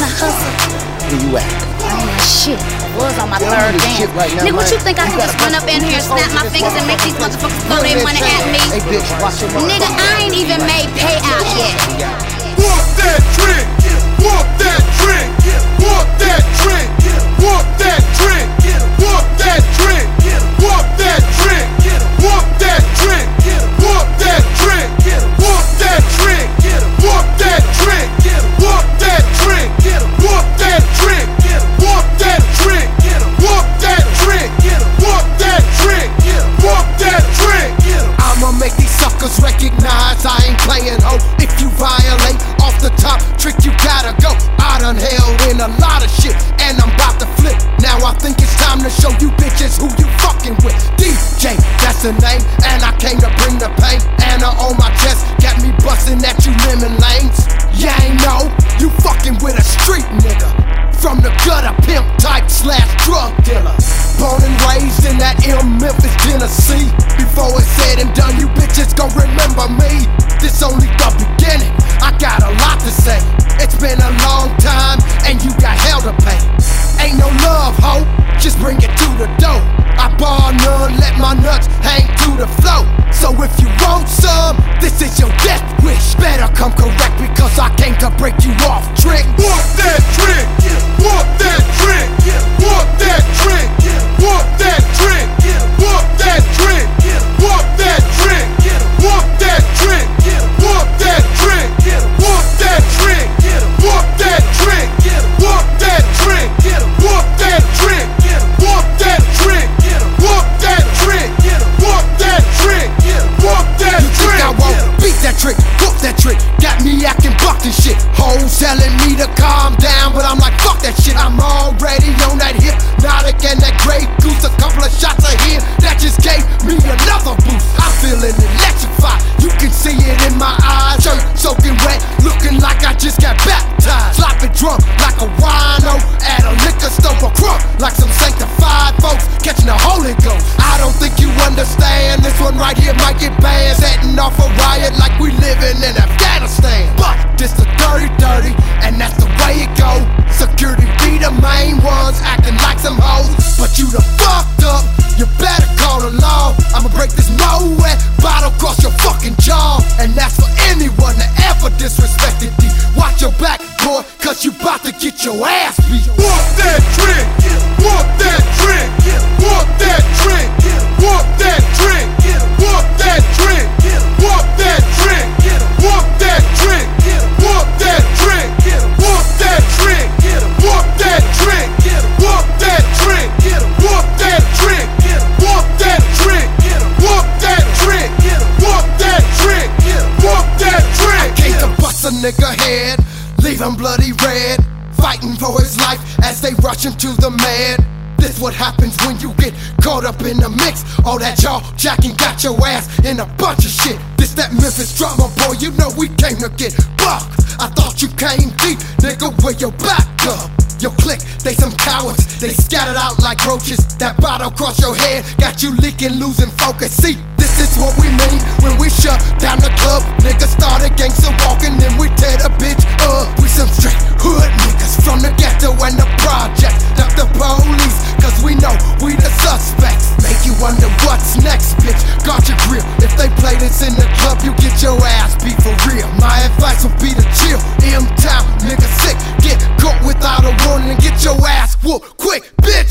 hustle? Where you at? I ain't shit. I was on my third dance. Right now, nigga, what man. you think I can just run up in here and snap my fingers and make these motherfuckers throw their money at me? Hey, bitch, watch your mouth. Nigga, I ain't even made payout yet. Walk that trick, walk that trick, walk that trick, walk that trick, walk that trick, walk that trick, walk that trick, walk that trick, walk that trick, walk that trick, walk that trick, walk that trick, walk that trick, walk that trick, walk that trick, walk that trick. I'ma make these suckers recognize I ain't playing, ho. If you violate off the top trick, you gotta go. I done held in a lot of shit, and I'm about to flip. Now I think it's time to show you bitches who you fucking with. DJ, that's the name, and I came to bring the pain. Anna on my chest, got me bustin' at you lemon lanes. Yeah, ain't know you fucking with a street nigga. From the gutter, pimp type / drug dealer. Born and raised in that Memphis, Tennessee. Before it's said and done, you bitches gon' remember me. This only the beginning, I got a lot to say. It's been a long time, and you got hell to pay. Ain't no love, ho, just bring it to the door. I bar none, let my nuts hang to the floor. So if you want some, this is your death wish. Better come correct, because I came to break you off, trick. Walk that trick, walk that trick, walk that trick, walk that trick, walk that trick, walk that trick, walk that trick, walk that trick, walk that trick, walk that trick, walk that trick, walk that trick, walk that trick, walk that trick, walk that trick, walk that trick. You think I won't beat that trick, walk that trick? Got me acting buck and shit. Hoes telling me to calm down, but I'm like, fuck that shit. I'm already on that hypnotic and that Grey Goose. A couple of shots of here that just gave me another boost. I'm feeling electrified, you can see it in my eyes. Shirt soaking wet, looking like I just got baptized. Sloppy drunk like a wino at a liquor store. A crunk like some sanctified folks catching the Holy Ghost. I don't think you understand, this one right here might get banned. Setting off a riot like we living in Afghanistan. But this the dirty, and that's the way it go. Security be the main ones acting like some hoes, but you the fucked up, you better call the law. I'ma break this Moet bottle across your fucking jaw. And that's for anyone that ever disrespected me. Watch your back, boy, cause you bout to get your ass beat. Walk that trick, walk that trick, walk that trick, walk that trick, walk that trick, walk that trick, walk that trick, walk that trick, walk that trick, walk that trick, walk that trick, walk that trick, walk that trick, walk that trick, walk that trick, walk that trick. I came to bust a nigga head, leave him bloody red, fighting for his life as they rush him to the med. This what happens when you get caught up in the mix. All that jaw jacking got your ass in a bunch of shit. This that Memphis drama, boy, you know we came to get bucked. I thought you came deep, nigga, where your back up? Your clique, they some cowards, they scattered out like roaches. That bottle across your head got you leaking, losing focus. See, this is what we mean when we shut down the club. Niggas started gangsta walking, then we tear the bitch up. We some straight hood niggas from the ghetto and the project. Duck the police, cause we know we the suspects. Make you wonder what's next, bitch. Guard your grill, if they play this in the club, you get your ass beat for real. My advice would be to chill, M-Town, nigga sick. Get caught without a warning and get your ass whooped quick, bitch.